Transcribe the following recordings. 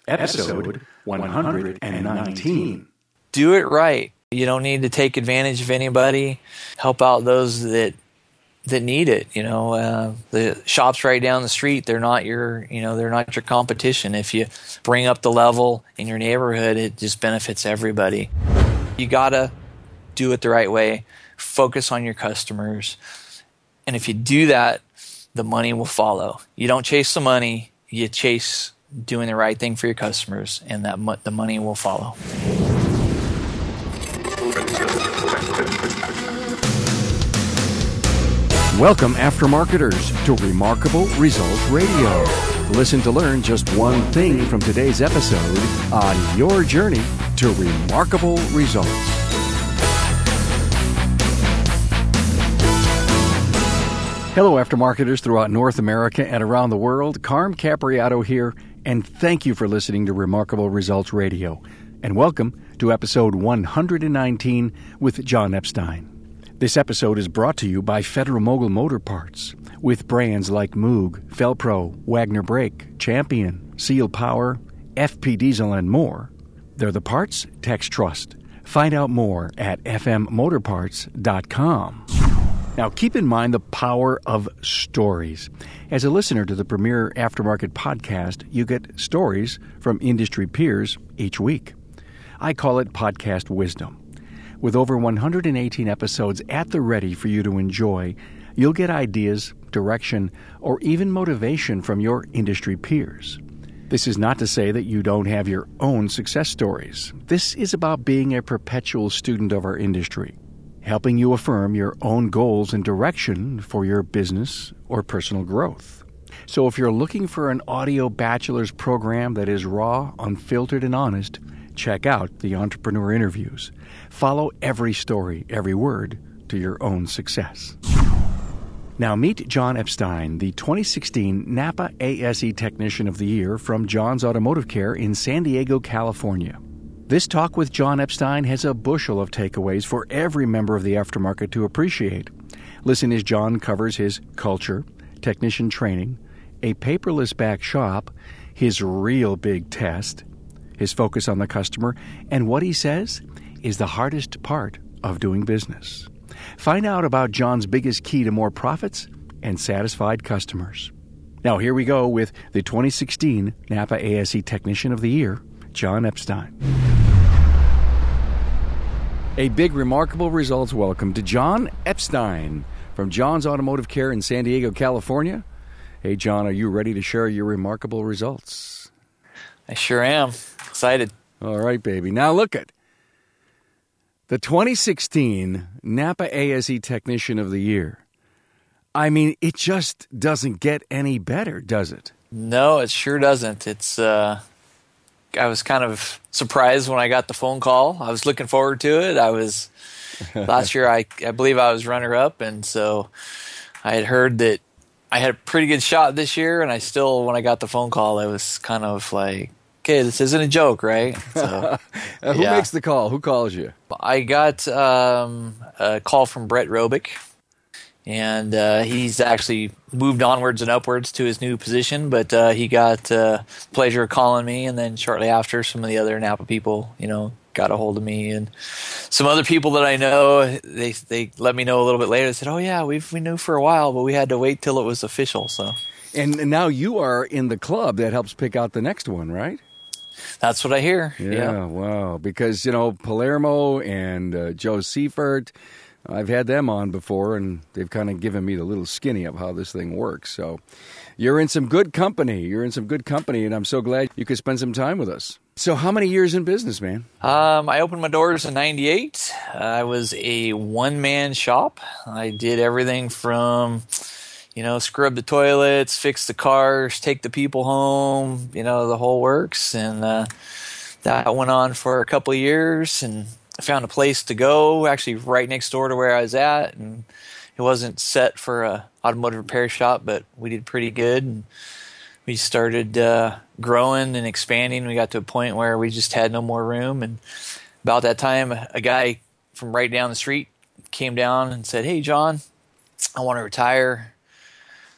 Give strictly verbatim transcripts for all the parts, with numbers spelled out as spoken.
episode one hundred nineteen. Do it right. You don't need to take advantage of anybody. Help out those that that need it. You know, uh, the shops right down the street, they're not your, you know, they're not your competition. If you bring up the level in your neighborhood, it just benefits everybody. You gotta do it the right way. Focus on your customers. And if you do that, the money will follow. You don't chase the money, you chase doing the right thing for your customers, and that mo- the money will follow. Welcome, aftermarketers, to Remarkable Results Radio. Listen to learn just one thing from today's episode on your journey to remarkable results. Hello, aftermarketers throughout North America and around the world. Carm Capriato here, and thank you for listening to Remarkable Results Radio. And welcome to episode one hundred nineteen with John Epstein. This episode is brought to you by Federal Mogul Motor Parts, with brands like Moog, Felpro, Wagner Brake, Champion, Seal Power, F P Diesel, and more. They're the parts techs trust. Find out more at f m motor parts dot com. Now, keep in mind the power of stories. As a listener to the premier aftermarket podcast, you get stories from industry peers each week. I call it podcast wisdom. With over one hundred eighteen episodes at the ready for you to enjoy, you'll get ideas, direction, or even motivation from your industry peers. This is not to say that you don't have your own success stories. This is about being a perpetual student of our industry, helping you affirm your own goals and direction for your business or personal growth. So if you're looking for an audio bachelor's program that is raw, unfiltered, and honest, check out the Entrepreneur Interviews. Follow every story, every word, to your own success. Now meet John Epstein, the twenty sixteen Napa A S E Technician of the Year from John's Automotive Care in San Diego, California. This talk with John Epstein has a bushel of takeaways for every member of the aftermarket to appreciate. Listen as John covers his culture, technician training, a paperless back shop, his real big test, his focus on the customer, and what he says is the hardest part of doing business. Find out about John's biggest key to more profits and satisfied customers. Now here we go with the twenty sixteen Napa A S E Technician of the Year, John Epstein. A big Remarkable Results welcome to John Epstein from John's Automotive Care in San Diego, California. Hey, John, are you ready to share your remarkable results? I sure am. Excited. All right, baby. Now look at the twenty sixteen Napa A S E Technician of the Year. I mean, it just doesn't get any better, does it? No, it sure doesn't. It's, uh, I was kind of surprised when I got the phone call. I was looking forward to it. I was, last year, I, I believe I was runner-up, and so I had heard that I had a pretty good shot this year, and I still, when I got the phone call, I was kind of like, okay, this isn't a joke, right? So, Who yeah. makes the call? Who calls you? I got um, a call from Brett Robick, and uh, he's actually moved onwards and upwards to his new position, but uh, he got uh, the pleasure of calling me, and then shortly after, some of the other Napa people, you know, got a hold of me, and some other people that I know, they they let me know a little bit later. They said, oh, yeah, we we knew for a while, but we had to wait till it was official. So, And, and now you are in the club that helps pick out the next one, right? That's what I hear. Yeah, yeah. Wow. Because, you know, Palermo and uh, Joe Seifert, I've had them on before, and they've kind of given me the little skinny of how this thing works. So you're in some good company. You're in some good company, and I'm so glad you could spend some time with us. So how many years in business, man? Um, I opened my doors in ninety-eight. I was a one-man shop. I did everything from, you know, scrub the toilets, fix the cars, take the people home, you know, the whole works. And uh, that went on for a couple of years, and I found a place to go, actually right next door to where I was at. And it wasn't set for a automotive repair shop, but we did pretty good. And we started uh, growing and expanding. We got to a point where we just had no more room. And about that time, a guy from right down the street came down and said, hey, John, I want to retire.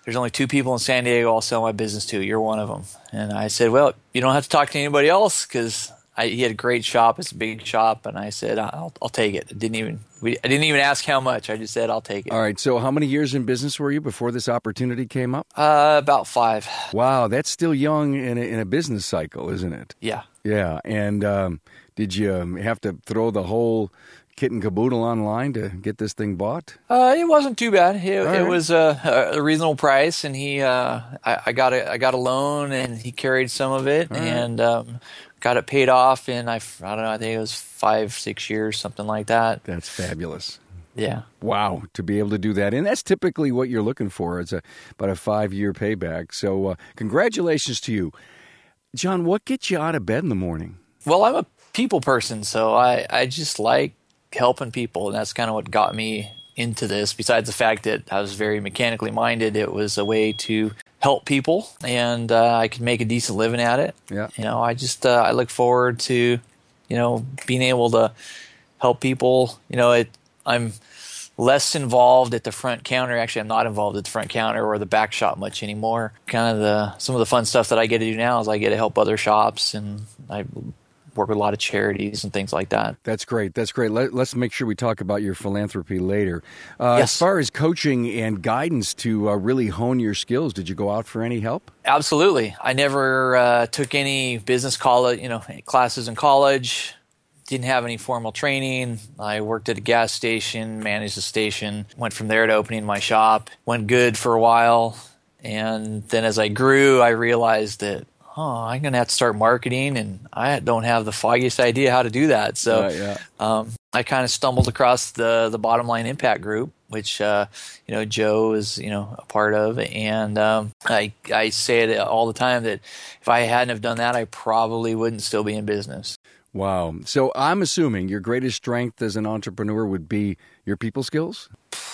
there's only two people in San Diego I'll sell my business to. You're one of them. And I said, well, you don't have to talk to anybody else, because he had a great shop. It's a big shop. And I said, I'll, I'll take it. I didn't even we, I didn't even ask how much. I just said, I'll take it. All right. So how many years in business were you before this opportunity came up? Uh, about five. Wow. That's still young in a, in a business cycle, isn't it? Yeah. Yeah. And um, did you have to throw the whole kit and caboodle online to get this thing bought? Uh, it wasn't too bad. It, right. it was a, a reasonable price, and he, uh, I, I got a, I got a loan, and he carried some of it, All and um, got it paid off in I, I don't know, I think it was five, six years, something like that. That's fabulous. Yeah. Wow, to be able to do that. And that's typically what you're looking for. It's a, about a five-year payback. So uh, congratulations to you. John, what gets you out of bed in the morning? Well, I'm a people person, so I, I just like helping people, and that's kind of what got me into this. Besides the fact that I was very mechanically minded, it was a way to help people, and uh, I could make a decent living at it. Yeah. You know, I just uh, I look forward to, you know, being able to help people. You know, it, I'm less involved at the front counter. Actually, I'm not involved at the front counter or the back shop much anymore. Kind of the some of the fun stuff that I get to do now is I get to help other shops, and I work with a lot of charities and things like that. That's great. That's great. Let, let's make sure we talk about your philanthropy later. Uh, yes. As far as coaching and guidance to uh, really hone your skills, did you go out for any help? Absolutely. I never uh, took any business college, you know, classes in college. Didn't have any formal training. I worked at a gas station, managed a station, went from there to opening my shop. Went good for a while. And then as I grew, I realized that, oh, I'm going to have to start marketing, and I don't have the foggiest idea how to do that. So Uh, yeah. um, I kind of stumbled across the the Bottom Line Impact Group, which uh, you know Joe is you know a part of, and um, I I say it all the time that if I hadn't have done that, I probably wouldn't still be in business. Wow. So I'm assuming your greatest strength as an entrepreneur would be your people skills?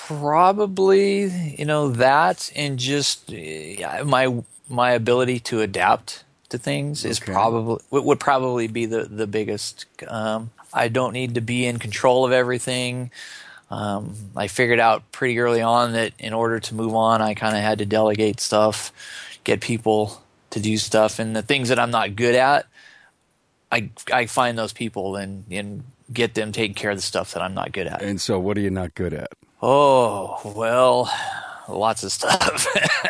Probably, you know, that, and just uh, my my ability to adapt to things is Okay. probably would probably be the the biggest. Um, I don't need to be in control of everything. Um, I figured out pretty early on that in order to move on, I kind of had to delegate stuff, get people to do stuff, and the things that I'm not good at, I I find those people and and get them taking care of the stuff that I'm not good at. And so what are you not good at? Oh, well, lots of stuff.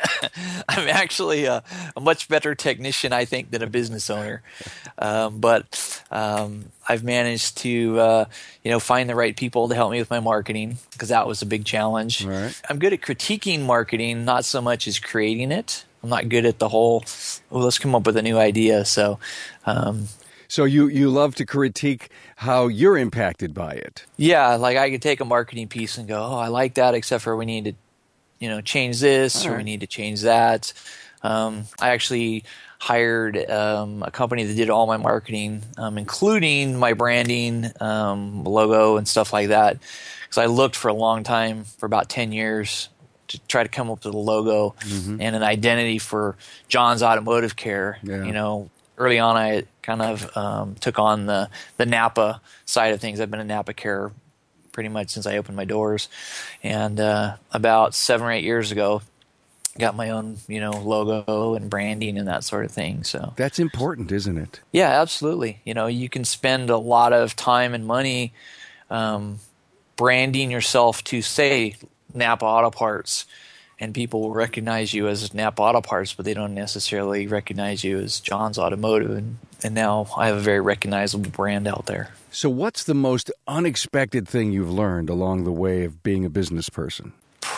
I'm actually a, a much better technician, I think, than a business owner. Um, but um, I've managed to, uh, you know, find the right people to help me with my marketing, because that was a big challenge. All right. I'm good at critiquing marketing, not so much as creating it. I'm not good at the whole, oh, let's come up with a new idea. So, um, So you, you love to critique how you're impacted by it. yeah, like I could take a marketing piece and go, oh, I like that, except for we need to, you know, change this, All or right. we need to change that. Um, I actually hired um, a company that did all my marketing, um, including my branding, um, logo, and stuff like that. Because I looked for a long time, for about ten years, to try to come up with a logo Mm-hmm. and an identity for John's Automotive Care. Yeah. You know, early on, I kind of um, took on the the Napa side of things. I've been in Napa Care pretty much since I opened my doors, and uh, about seven or eight years ago, got my own, you know, logo and branding and that sort of thing. So That's important, isn't it? yeah, absolutely. You know, you can spend a lot of time and money um, branding yourself to, say, Napa Auto Parts, and people will recognize you as Napa Auto Parts, but they don't necessarily recognize you as John's Automotive. And, and now I have a very recognizable brand out there. So what's the most unexpected thing you've learned along the way of being a business person?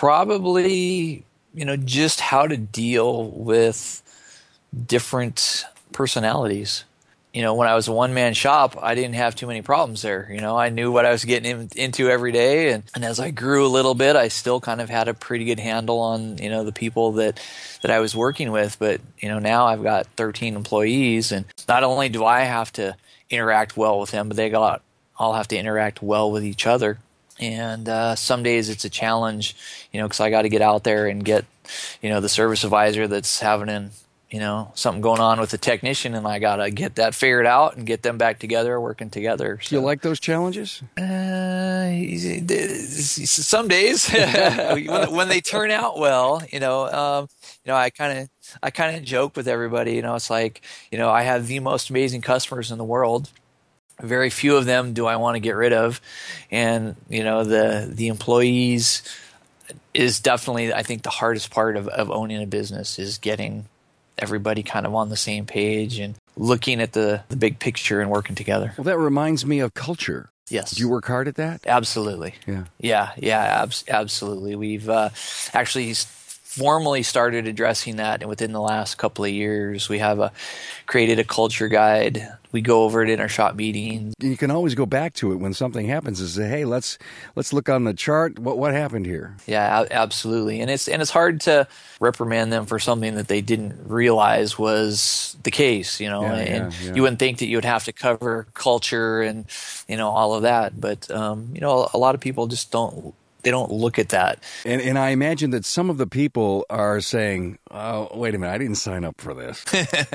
Probably, you know, just how to deal with different personalities. You know, when I was a one-man shop, I didn't have too many problems there. You know, I knew what I was getting in, into every day. And, and as I grew a little bit, I still kind of had a pretty good handle on, you know, the people that, that I was working with. But, you know, now I've got thirteen employees. And not only do I have to interact well with them, but they got all have to interact well with each other. And uh, some days it's a challenge, you know, because I got to get out there and get, you know, the service advisor that's having an you know, something going on with the technician, and I got to get that figured out and get them back together, working together. So. Do you like those challenges? Uh, some days when, when they turn out well, you know, um, you know, I kind of, I kind of joke with everybody, you know, it's like, you know, I have the most amazing customers in the world. Very few of them do I want to get rid of. And, you know, the, the employees is definitely, I think, the hardest part of, of owning a business is getting everybody kind of on the same page and looking at the, the big picture and working together. Well, that reminds me of culture. Yes. Did you work hard at that? Absolutely. Yeah. Yeah. Yeah. Abs- absolutely. We've uh, actually formally started addressing that, and within the last couple of years, we have a created a culture guide. We go over it in our shop meetings. You can always go back to it when something happens and say, "Hey, let's let's look on the chart. What what happened here?" Yeah, a- absolutely. And it's and it's hard to reprimand them for something that they didn't realize was the case. You know, Yeah, and yeah, yeah. you wouldn't think that you would have to cover culture and you know all of that, but um, you know, a lot of people just don't. They don't look at that. And and I imagine that some of the people are saying, "Oh, wait a minute, I didn't sign up for this."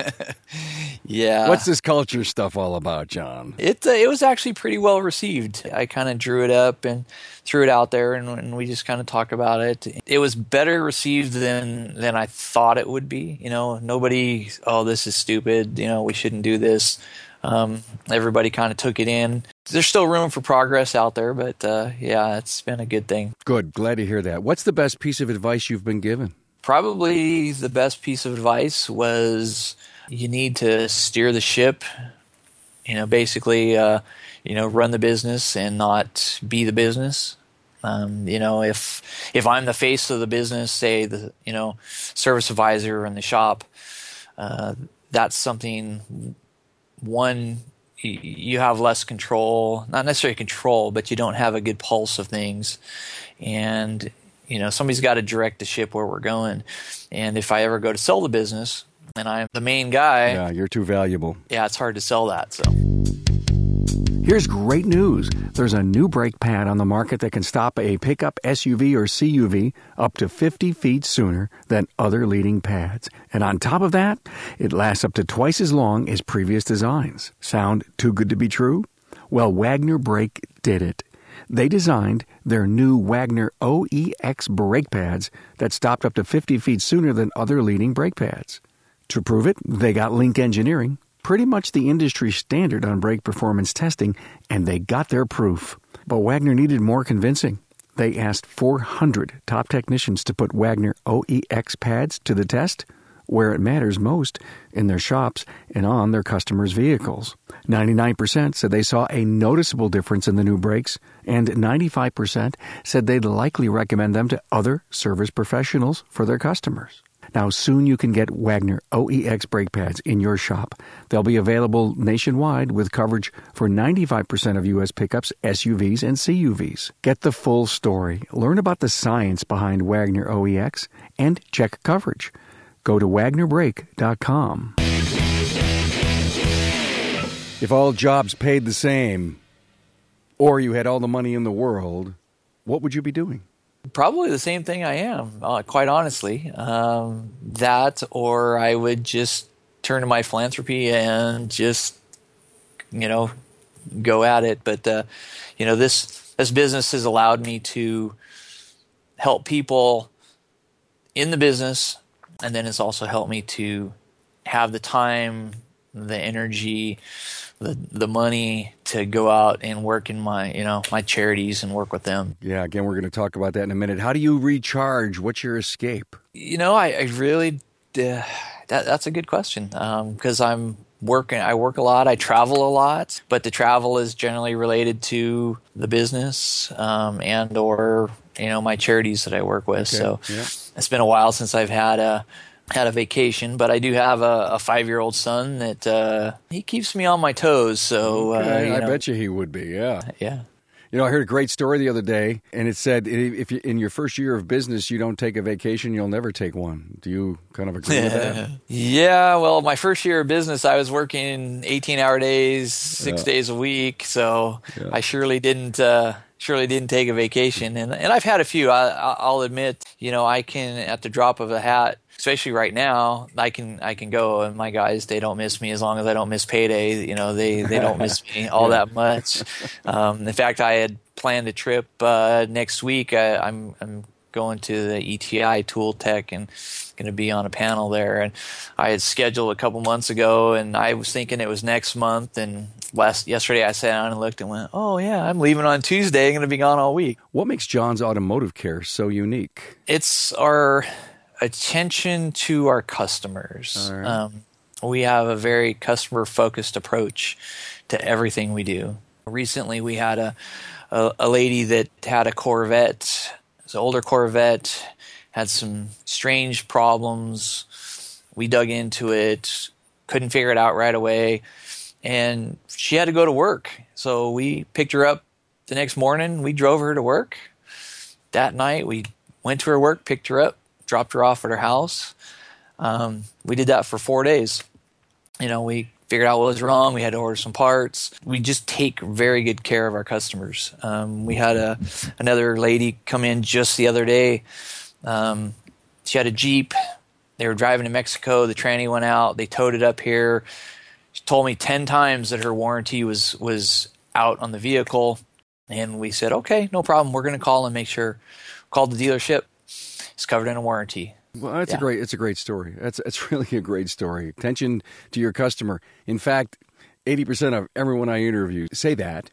Yeah. What's this culture stuff all about, John? It uh, it was actually pretty well received. I kind of drew it up and threw it out there, and, and we just kind of talked about it. It was better received than than I thought it would be. You know, nobody, oh, this is stupid. You know, we shouldn't do this. Um, everybody kind of took it in. There's still room for progress out there, but uh, yeah, it's been a good thing. Good. Glad to hear that. What's the best piece of advice you've been given? Probably the best piece of advice was you need to steer the ship. You know, basically, uh, you know, run the business and not be the business. Um, you know, if if I'm the face of the business, say the you know service advisor in the shop, uh, that's something. One, you have less control, not necessarily control, but you don't have a good pulse of things. And, you know, somebody's got to direct the ship where we're going. And if I ever go to sell the business and I'm the main guy. Yeah, you're too valuable. Yeah, it's hard to sell that. So. Here's great news. There's a new brake pad on the market that can stop a pickup S U V or C U V up to fifty feet sooner than other leading pads. And on top of that, it lasts up to twice as long as previous designs. Sound too good to be true? Well, Wagner Brake did it. They designed their new Wagner O E X brake pads that stopped up to fifty feet sooner than other leading brake pads. To prove it, they got Link Engineering, pretty much the industry standard on brake performance testing, and they got their proof. But Wagner needed more convincing. They asked four hundred top technicians to put Wagner O E X pads to the test, where it matters most, in their shops and on their customers' vehicles. ninety-nine percent said they saw a noticeable difference in the new brakes, and ninety-five percent said they'd likely recommend them to other service professionals for their customers. Now, soon you can get Wagner O E X brake pads in your shop. They'll be available nationwide with coverage for ninety-five percent of U S pickups, S U Vs, and C U Vs. Get the full story. Learn about the science behind Wagner O E X and check coverage. Go to wagner brake dot com. If all jobs paid the same, or you had all the money in the world, what would you be doing? Probably the same thing I am, uh, quite honestly. Um, that, or I would just turn to my philanthropy and just, you know, go at it. But, uh, you know, this, this business has allowed me to help people in the business, and then it's also helped me to have the time, the energy, the the money to go out and work in my, you know, my charities and work with them. Yeah, again, we're going to talk about that in a minute. How do you recharge? What's your escape? You know, I, I really, uh, that that's a good question, because um, I'm working, I work a lot, I travel a lot, but the travel is generally related to the business um, and or, you know, my charities that I work with. Okay. So Yeah. It's been a while since I've had a had a vacation, but I do have a, a five-year-old son that uh, he keeps me on my toes. So Okay, uh, you I know, bet you he would be, yeah. yeah. You know, I heard a great story the other day, and it said if you, in your first year of business you don't take a vacation, you'll never take one. Do you kind of agree with that? Yeah, well, my first year of business, I was working eighteen-hour days, six Yeah. days a week, so Yeah. I surely didn't uh, surely didn't take a vacation. And and I've had a few. I, I'll admit, you know, I can at the drop of a hat, especially right now, I can I can go, and my guys, they don't miss me as long as I don't miss payday. You know, they they don't miss me all yeah. that much. Um, in fact, I had planned a trip uh, next week. I, I'm I'm going to the E T I Tool Tech and going to be on a panel there. And I had scheduled a couple months ago, and I was thinking it was next month. And last yesterday, I sat down and looked and went, "Oh yeah, I'm leaving on Tuesday. I'm going to be gone all week." What makes John's Automotive Care so unique? It's our attention to our customers. Right. Um, we have a very customer-focused approach to everything we do. Recently, we had a a, a lady that had a Corvette. It's an older Corvette, had some strange problems. We dug into it, couldn't figure it out right away, and she had to go to work. So we picked her up the next morning. We drove her to work. That night, we went to her work, picked her up, dropped her off at her house. Um, we did that for four days. You know, we figured out what was wrong. We had to order some parts. We just take very good care of our customers. Um, we had a another lady come in just the other day. Um, she had a Jeep. They were driving to Mexico. The tranny went out. They towed it up here. She told me ten times that her warranty was was out on the vehicle. And we said, okay, no problem. We're going to call and make sure. Called the dealership. It's covered in a warranty. Well, that's yeah. a great. It's a great story. That's that's really a great story. Attention to your customer. In fact, eighty percent of everyone I interview say that,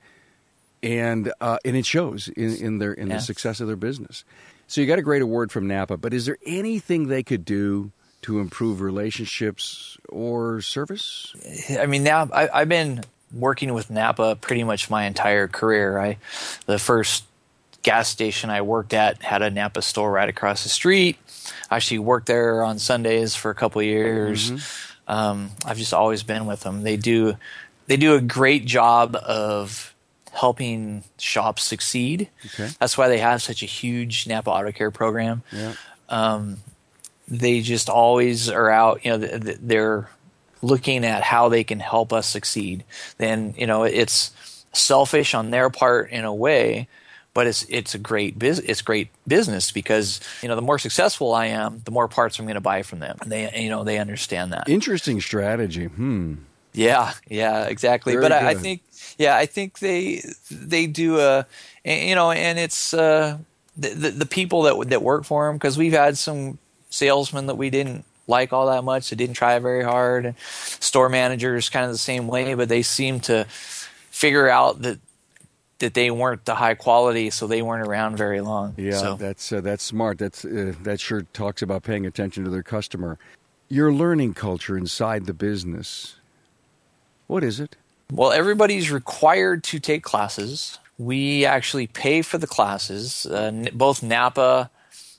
and uh, and it shows in, in their in yeah. the success of their business. So you got a great award from Napa, but is there anything they could do to improve relationships or service? I mean, now I, I've been working with Napa pretty much my entire career. I the first gas station I worked at had a Napa store right across the street. I actually worked there on Sundays for a couple of years. Mm-hmm. Um, I've just always been with them. They do they do a great job of helping shops succeed. Okay. That's why they have such a huge Napa Auto Care program. Yeah. Um, they just always are out. You know, they're looking at how they can help us succeed. Then you know, it's selfish on their part in a way. But it's it's a great biz, it's great business because you know the more successful I am, the more parts I'm going to buy from them. And they you know they understand that. Interesting strategy. Hmm. Yeah. Yeah. Exactly. Very but I, I think yeah I think they they do a you know and it's uh, the, the the people that that work for them, because we've had some salesmen that we didn't like all that much. They didn't try very hard. And store managers kind of the same way, but they seem to figure out that. that they weren't the high quality, so they weren't around very long. Yeah, so. that's uh, that's smart. That's uh, that sure talks about paying attention to their customer. Your learning culture inside the business, what is it? Well, everybody's required to take classes. We actually pay for the classes. Uh, both Napa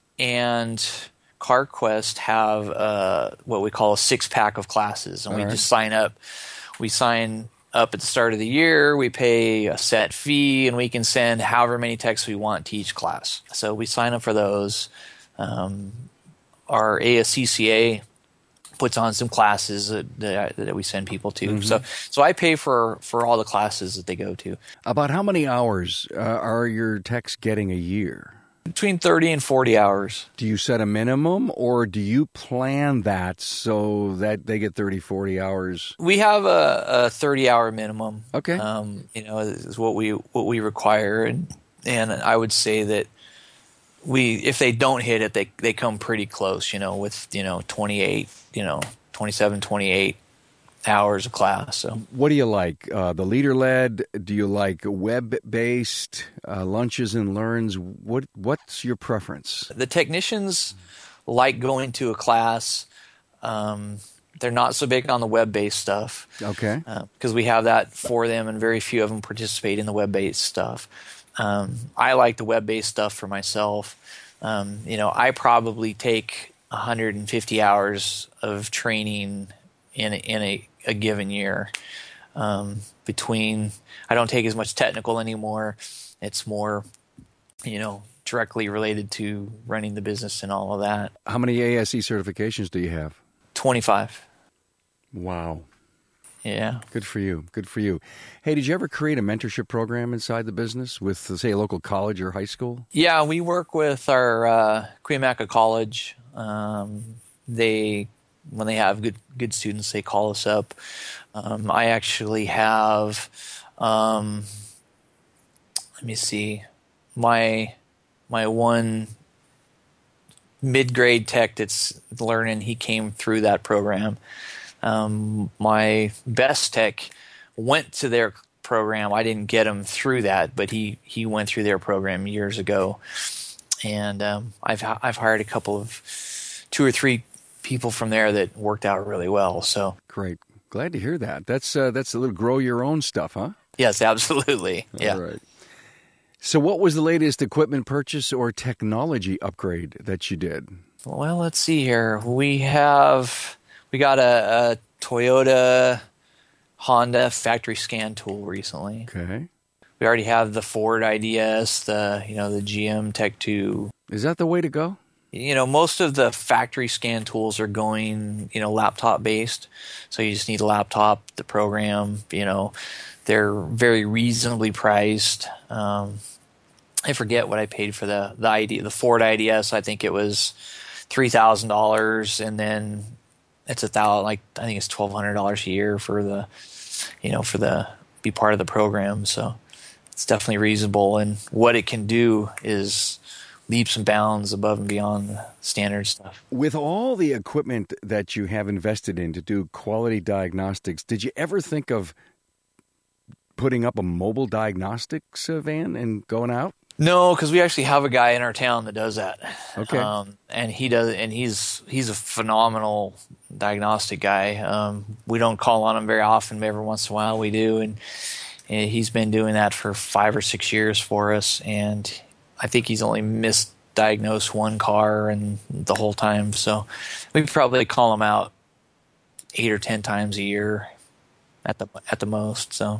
and CarQuest have uh, what we call a six-pack of classes, and All we right. just sign up. We sign up at the start of the year, we pay a set fee, and we can send however many texts we want to each class. So we sign up for those. Um, our A S C C A puts on some classes that, that, that we send people to. Mm-hmm. So so I pay for, for all the classes that they go to. About how many hours uh, are your techs getting a year? Between thirty and forty hours. Do you set a minimum, or do you plan that so that they get thirty, forty hours? We have a, a thirty-hour minimum. Okay. Um, you know, is what we what we require, and and I would say that we if they don't hit it, they they come pretty close. You know, with you know twenty-eight, you know twenty-seven, twenty-eight hours of class. So, what do you like? Uh, the leader led? Do you like web based uh, lunches and learns? What What's your preference? The technicians like going to a class. Um, they're not so big on the web based stuff. Okay, because uh, we have that for them, and very few of them participate in the web based stuff. Um, I like the web based stuff for myself. Um, you know, I probably take one hundred fifty hours of training in a, in a, a given year. Um, between, I don't take as much technical anymore. It's more, you know, directly related to running the business and all of that. How many A S E certifications do you have? twenty-five. Wow. Yeah. Good for you. Good for you. Hey, did you ever create a mentorship program inside the business with, say, a local college or high school? Yeah, we work with our uh, Cuyamaca College. Um, they, when they have good good students, they call us up. Um, I actually have, um, let me see, my my one mid-grade tech that's learning, he came through that program. Um, my best tech went to their program. I didn't get him through that, but he, he went through their program years ago. And um, I've I've hired a couple of two or three people from there that worked out really well. So great, glad to hear that. That's uh, that's a little grow your own stuff, huh? Yes, absolutely. Yeah. All right. So, what was the latest equipment purchase or technology upgrade that you did? Well, let's see here. We have we got a, a Toyota Honda factory scan tool recently. Okay. We already have the Ford I D S, the you know the G M Tech two. Is that the way to go? You know, most of the factory scan tools are going, you know, laptop based. So you just need a laptop, the program, you know, they're very reasonably priced. Um, I forget what I paid for the the I D, the Ford I D S. I think it was three thousand dollars, and then it's a thousand, like I think it's twelve hundred dollars a year for the, you know, for the be part of the program. So it's definitely reasonable, and what it can do is leaps and bounds above and beyond the standard stuff. With all the equipment that you have invested in to do quality diagnostics, did you ever think of putting up a mobile diagnostics uh, van and going out? No, because we actually have a guy in our town that does that. Okay. Um, and he does, and he's he's a phenomenal diagnostic guy. Um, we don't call on him very often, but every once in a while we do, and, and he's been doing that for five or six years for us. And I think he's only misdiagnosed one car and the whole time. So we probably call him out eight or ten times a year at the at the most. So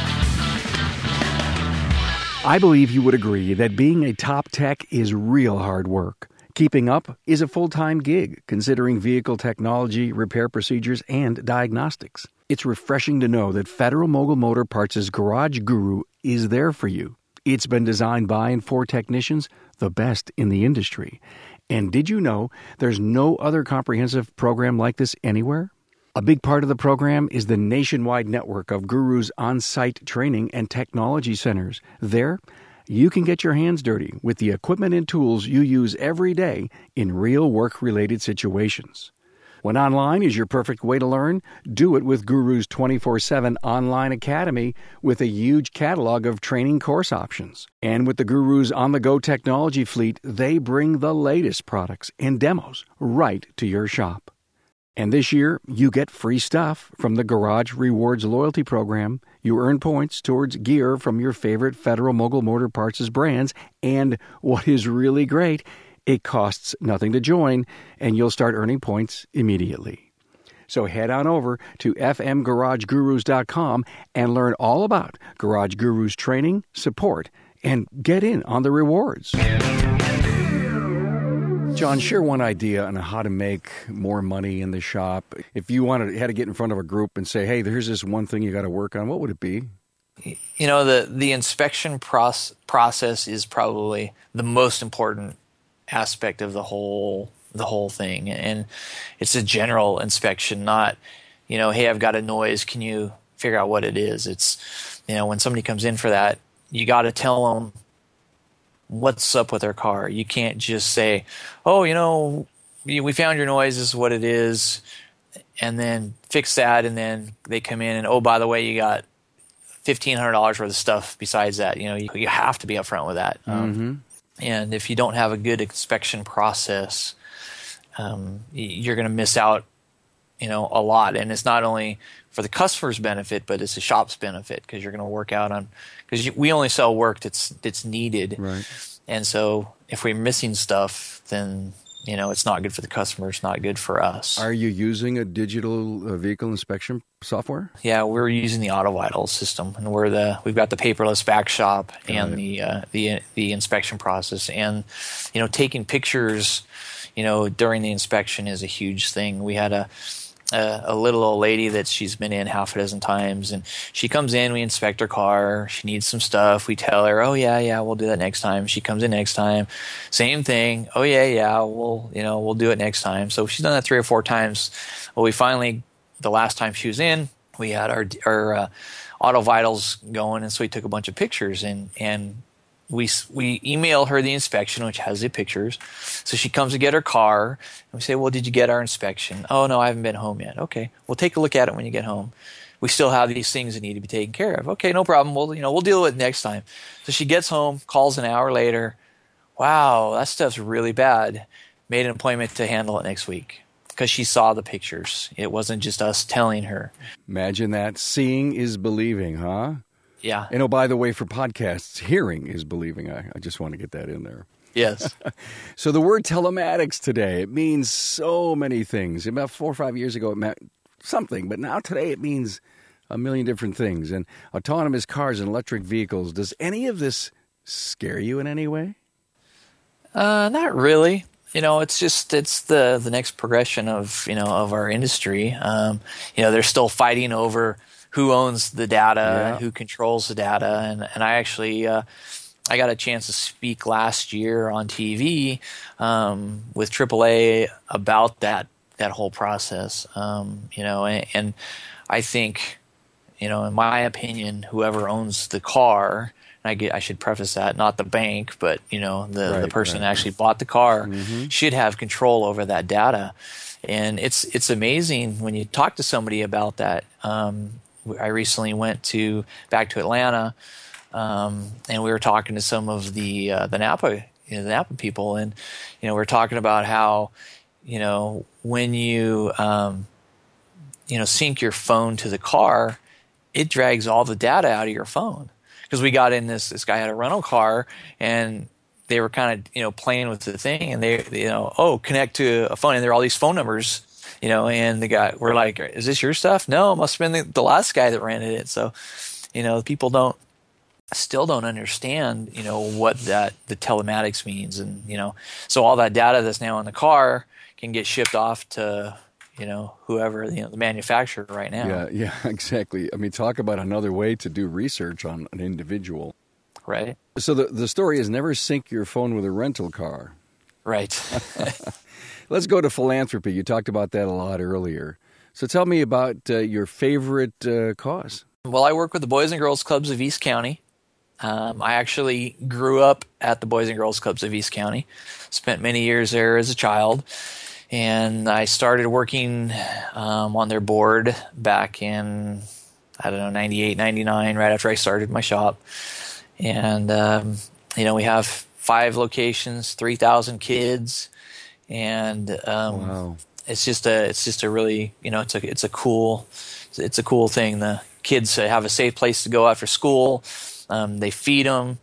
I believe you would agree that being a top tech is real hard work. Keeping up is a full-time gig, considering vehicle technology, repair procedures, and diagnostics. It's refreshing to know that Federal Mogul Motor Parts' Garage Guru is there for you. It's been designed by and for technicians, the best in the industry. And did you know there's no other comprehensive program like this anywhere? A big part of the program is the nationwide network of Guru's on-site training and technology centers. There, you can get your hands dirty with the equipment and tools you use every day in real work-related situations. When online is your perfect way to learn, do it with Guru's twenty-four seven online academy with a huge catalog of training course options. And with the Guru's on-the-go technology fleet, they bring the latest products and demos right to your shop. And this year, you get free stuff from the Garage Rewards loyalty program. You earn points towards gear from your favorite Federal Mogul Motor Parts' brands. And what is really great, it costs nothing to join, and you'll start earning points immediately. So head on over to f m garage gurus dot com and learn all about Garage Gurus training, support, and get in on the rewards. John, share one idea on how to make more money in the shop. If you wanted had to get in front of a group and say, hey, here's this one thing you got to work on, what would it be? You know, the, the inspection proce- process is probably the most important aspect of the whole the whole thing. And it's a general inspection, not, you know, hey, I've got a noise. Can you figure out what it is? It's, you know, when somebody comes in for that, you got to tell them what's up with their car. You can't just say, oh, you know, we found your noise, this is what it is, and then fix that, and then they come in and, oh, by the way, you got fifteen hundred dollars worth of stuff besides that. You know, you, you have to be upfront with that. Um, mm-hmm. And if you don't have a good inspection process, um, you're going to miss out, you know, a lot. And it's not only for the customer's benefit, but it's the shop's benefit, because you're going to work out on, because we only sell work that's that's needed. Right. And so if we're missing stuff, then, you know, it's not good for the customer. It's not good for us. Are you using a digital uh, vehicle inspection software? Yeah, we're using the AutoVital system, and we're the we've got the paperless back shop and Got the uh, the the inspection process, and you know, taking pictures, you know, during the inspection is a huge thing. We had a a, a little old lady that she's been in half a dozen times, and she comes in, we inspect her car, she needs some stuff, we tell her, oh yeah, yeah, we'll do that next time. She comes in next time, same thing, oh yeah, yeah, we'll, you know, we'll do it next time. So she's done that three or four times. Well, we finally, the last time she was in, we had our, our uh, auto vitals going, and so we took a bunch of pictures, and, and we we email her the inspection, which has the pictures. So she comes to get her car, and we say, well, did you get our inspection? Oh, no, I haven't been home yet. Okay, well, take a look at it when you get home. We still have these things that need to be taken care of. Okay, no problem. We'll, you know, we'll deal with it next time. So she gets home, calls an hour later. Wow, that stuff's really bad. Made an appointment to handle it next week because she saw the pictures. It wasn't just us telling her. Imagine that. Seeing is believing, huh? Yeah. And oh, by the way, for podcasts, hearing is believing. I, I just want to get that in there. Yes. So the word telematics today, it means so many things. About four or five years ago, it meant something, but now today it means a million different things. And autonomous cars and electric vehicles, does any of this scare you in any way? Uh, not really. You know, it's just, it's the, the next progression of, you know, of our industry. Um, you know, they're still fighting over who owns the data, yeah. who controls the data. And, and I actually, uh, I got a chance to speak last year on T V um, with triple A about that that whole process. Um, you know, and, and I think, you know, in my opinion, whoever owns the car, and I get, I should preface that, not the bank, but you know, the right, the person right. that actually bought the car mm-hmm. should have control over that data. And it's it's amazing when you talk to somebody about that. Um, I recently went to back to Atlanta, um, and we were talking to some of the uh, the Napa you know, the Napa people, and you know we we're talking about how you know when you um, you know sync your phone to the car, it drags all the data out of your phone. Because we got in this this guy had a rental car, and they were kind of you know playing with the thing, and they you know oh connect to a phone, and there are all these phone numbers. You know, and the guy, we're like, is this your stuff? No, it must have been the, the last guy that rented it. So, you know, people don't, still don't understand, you know, what that, the telematics means. And, you know, so all that data that's now in the car can get shipped off to, you know, whoever, you know, the manufacturer right now. Yeah, yeah, exactly. I mean, talk about another way to do research on an individual. Right. So the, the story is never sync your phone with a rental car. Right. Let's go to philanthropy. You talked about that a lot earlier. So tell me about uh, your favorite uh, cause. Well, I work with the Boys and Girls Clubs of East County. Um, I actually grew up at the Boys and Girls Clubs of East County. Spent many years there as a child. And I started working um, on their board back in, I don't know, ninety-eight, ninety-nine, right after I started my shop. And, um, you know, we have five locations, three thousand kids. And um, wow. it's just a it's just a really you know it's a it's a cool it's a cool thing. The kids have a safe place to go after school. Um, they feed them.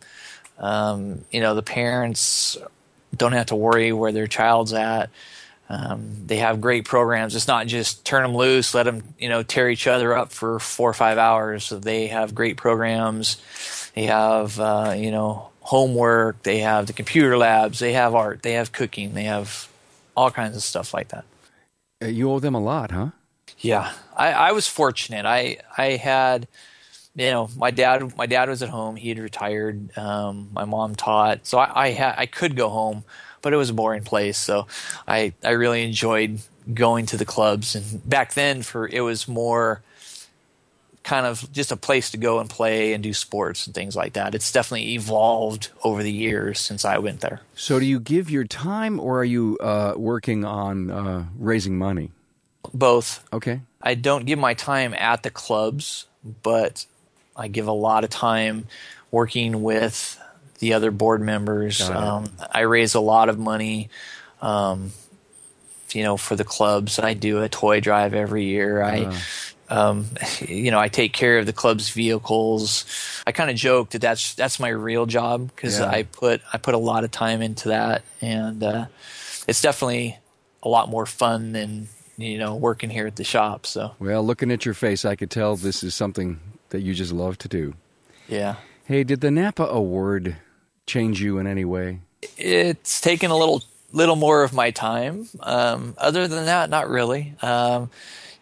Um, you know the parents don't have to worry where their child's at. Um, they have great programs. It's not just turn them loose, let them you know tear each other up for four or five hours. So they have great programs. They have uh, you know homework. They have the computer labs. They have art. They have cooking. They have all kinds of stuff like that. Uh, you owe them a lot, huh? Yeah, I, I was fortunate. I I had, you know, my dad. My dad was at home. He had retired. Um, my mom taught, so I I, had, I could go home, but it was a boring place. So I I really enjoyed going to the clubs. And back then, for it was more kind of just a place to go and play and do sports and things like that. It's definitely evolved over the years since I went there. So do you give your time, or are you uh, working on uh, raising money? Both. Okay. I don't give my time at the clubs, but I give a lot of time working with the other board members. Um, I raise a lot of money um, you know, for the clubs. I do a toy drive every year. I uh. Um, you know, I take care of the club's vehicles. I kind of joke that that's that's my real job because yeah. I put I put a lot of time into that, and uh, it's definitely a lot more fun than you know working here at the shop. So, well, looking at your face, I could tell this is something that you just love to do. Yeah. Hey, did the Napa Award change you in any way? It's taken a little little more of my time. Um, other than that, not really. Um,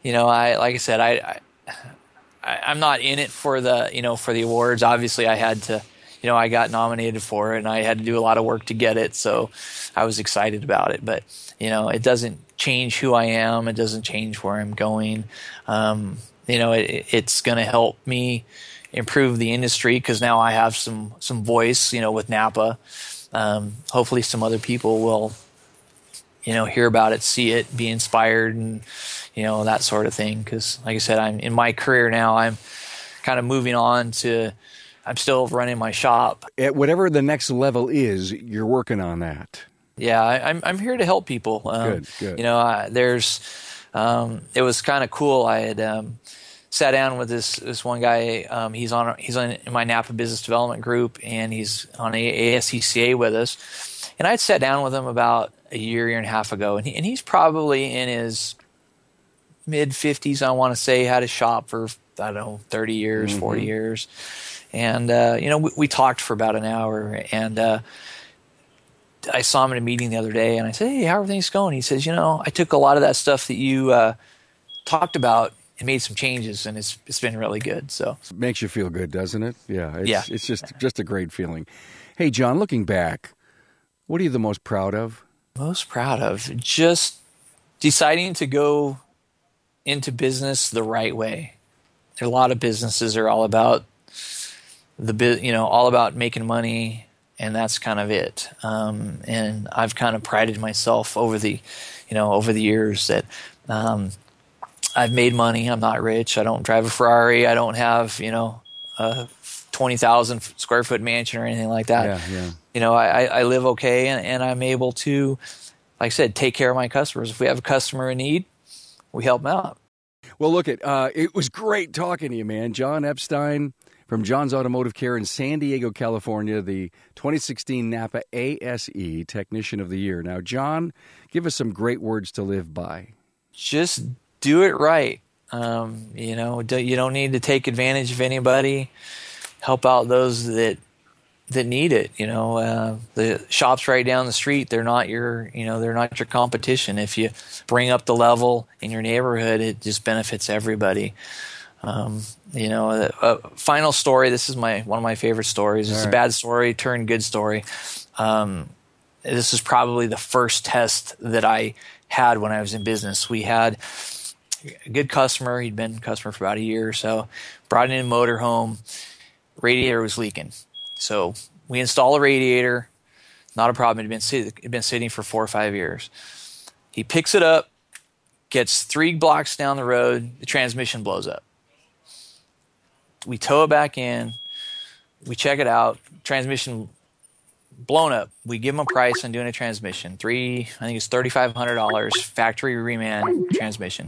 you know, I like I said, I, I I'm not in it for the you know for the awards. Obviously, I had to, you know, I got nominated for it, and I had to do a lot of work to get it. So I was excited about it, but you know, it doesn't change who I am. It doesn't change where I'm going. Um, you know, it, it's going to help me improve the industry because now I have some some voice. You know, with Napa. Um, hopefully, some other people will, you know, hear about it, see it, be inspired, and you know, that sort of thing. Because, like I said, I'm in my career now. I'm kind of moving on to. I'm still running my shop. At whatever the next level is, you're working on that. Yeah, I, I'm I'm here to help people. Um, good, good. You know, uh, there's. Um, it was kind of cool. I had um, sat down with this this one guy. Um, he's on he's on in my Napa Business Development Group, and he's on A S C C A with us. And I'd sat down with him about a year, year and a half ago, and he, and he's probably in his mid fifties. I want to say, had a shop for I don't know thirty years, mm-hmm. forty years, and uh, you know we, we talked for about an hour, and uh, I saw him in a meeting the other day, and I said, "Hey, how are things going?" He says, "You know, I took a lot of that stuff that you uh, talked about and made some changes, and it's it's been really good." So it makes you feel good, doesn't it? Yeah, it's, yeah. It's just just a great feeling. Hey, John, looking back, what are you the most proud of? Most proud of just deciding to go into business the right way. A lot of businesses are all about the you know all about making money, and that's kind of it. Um, and I've kind of prided myself over the you know over the years that um, I've made money. I'm not rich. I don't drive a Ferrari. I don't have you know a twenty thousand square foot mansion or anything like that. Yeah, yeah. You know, I, I live okay, and, and I'm able to, like I said, take care of my customers. If we have a customer in need, we help them out. Well, look, it uh, it was great talking to you, man. John Epstein from John's Automotive Care in San Diego, California, the twenty sixteen Napa A S E Technician of the Year. Now, John, give us some great words to live by. Just do it right. Um, you know, do, you don't need to take advantage of anybody. Help out those that that need it. You know, uh, the shops right down the street, they're not your, you know, they're not your competition. If you bring up the level in your neighborhood, it just benefits everybody. Um, you know, a, a final story. This is my one of my favorite stories. It's right. a bad story turned good story. Um, this is probably the first test that I had when I was in business. We had a good customer. He'd been a customer for about a year or so. Brought in a motorhome. Radiator was leaking. So we install a radiator, not a problem. It had been, sit- it had been sitting for four or five years. He picks it up, gets three blocks down the road, the transmission blows up. We tow it back in, we check it out, transmission blown up. We give him a price on doing a transmission. Three, I think it's thirty-five hundred dollars, factory reman transmission.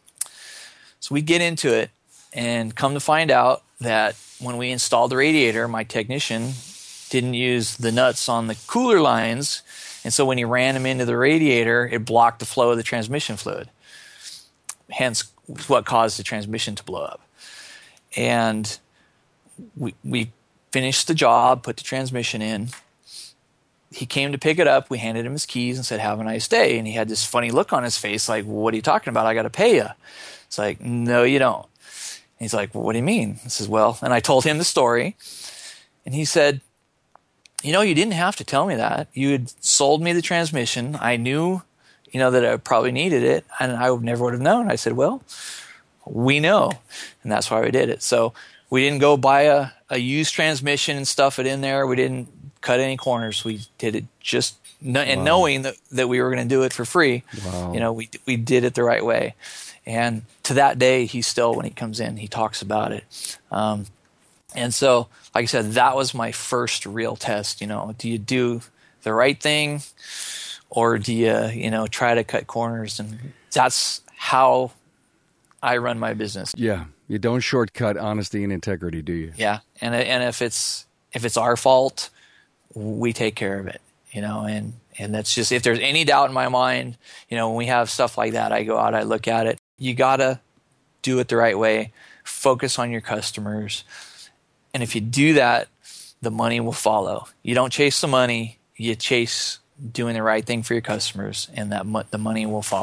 So we get into it and come to find out that when we installed the radiator, my technician didn't use the nuts on the cooler lines, and so when he ran them into the radiator, it blocked the flow of the transmission fluid. Hence, what caused the transmission to blow up. And we we finished the job, put the transmission in. He came to pick it up. We handed him his keys and said, "Have a nice day." And he had this funny look on his face, like, well, "What are you talking about? I got to pay you." It's like, "No, you don't." He's like, "Well, what do you mean?" I says, "Well," and I told him the story. And he said, "You know, you didn't have to tell me that. You had sold me the transmission. I knew, you know, that I probably needed it, and I never would have known." I said, "Well, we know." And that's why we did it. So we didn't go buy a, a used transmission and stuff it in there. We didn't cut any corners. We did it just, no, and wow. knowing that, that we were going to do it for free, wow. you know, we we did it the right way. And to that day, he still, when he comes in, he talks about it. Um, and so, like I said, that was my first real test. You know, do you do the right thing, or do you, you know, try to cut corners? And that's how I run my business. Yeah, you don't shortcut honesty and integrity, do you? Yeah, and and if it's if it's our fault, we take care of it. You know, and and that's just, if there's any doubt in my mind, you know, when we have stuff like that, I go out, I look at it. You gotta do it the right way. Focus on your customers, and if you do that, the money will follow. You don't chase the money; you chase doing the right thing for your customers, and that mo- the money will follow.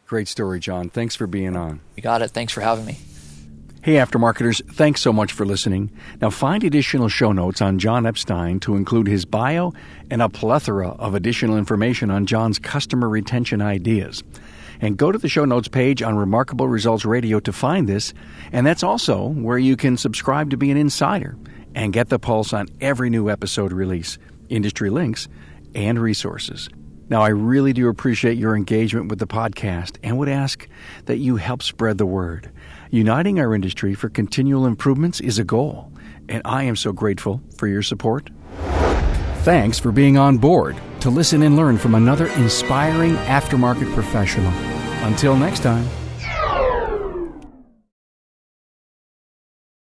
Great story, John. Thanks for being on. You got it. Thanks for having me. Hey, Aftermarketers, thanks so much for listening. Now, find additional show notes on John Epstein to include his bio and a plethora of additional information on John's customer retention ideas. And go to the show notes page on Remarkable Results Radio to find this, and that's also where you can subscribe to be an insider and get the pulse on every new episode release, industry links, and resources. Now, I really do appreciate your engagement with the podcast and would ask that you help spread the word. Uniting our industry for continual improvements is a goal, and I am so grateful for your support. Thanks for being on board to listen and learn from another inspiring aftermarket professional. Until next time.